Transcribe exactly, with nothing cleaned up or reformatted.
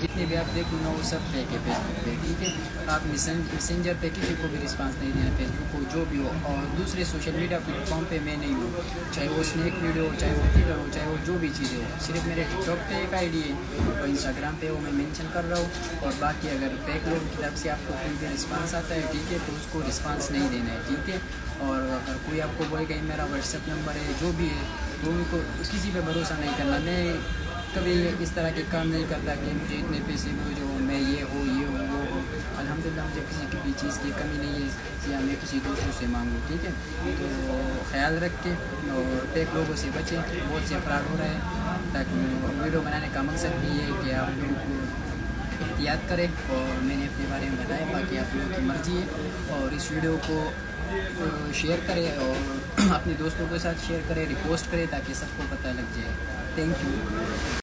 जितने भी आप देख ना वो सब फेक है फेसबुक पे, ठीक है। आप मैसेंजर पे किसी को भी रिस्पांस नहीं देना, फेसबुक को जो भी हो। और दूसरे सोशल मीडिया प्लेटफॉर्म पे मैं नहीं हूँ, चाहे वो स्नैक वीडियो हो, चाहे वो ट्विटर हो, चाहे वो जो भी चीज़ें हो। सिर्फ मेरे टिकटॉक पे एक आईडी है और इंस्टाग्राम पे वो मैं मेंशन कर रहा हूँ। और बाकी अगर फेक लोगों की तरफ से आपको कोई भी रिस्पांस आता है, ठीक है, तो उसको रिस्पांस नहीं देना है, ठीक है। और अगर कोई आपको बोलेगा मेरा व्हाट्सएप नंबर है, जो भी है, तो उनको किसी पे भरोसा नहीं करना। मैं कभी इस तरह के काम नहीं करता कि मुझे इतने पैसे जो मैं ये हो ये हो वो हो। अल्हम्दुलिल्लाह मुझे किसी की भी चीज़ की कमी नहीं है या मैं किसी दूसरों से मांगूँ, ठीक है। तो ख्याल रख के और फेक लोगों से बचें, बहुत से फ्रॉड हो रहे हैं। ताकि वीडियो बनाने का मकसद भी है कि आप लोगों को एहतियात करें। और मैंने अपने बारे में बताया, बाकी आप लोगों की मर्ज़ी है। और इस वीडियो को शेयर करें और अपने दोस्तों के साथ शेयर करें, रिपोस्ट करें, ताकि सबको पता लग जाए। Thank you.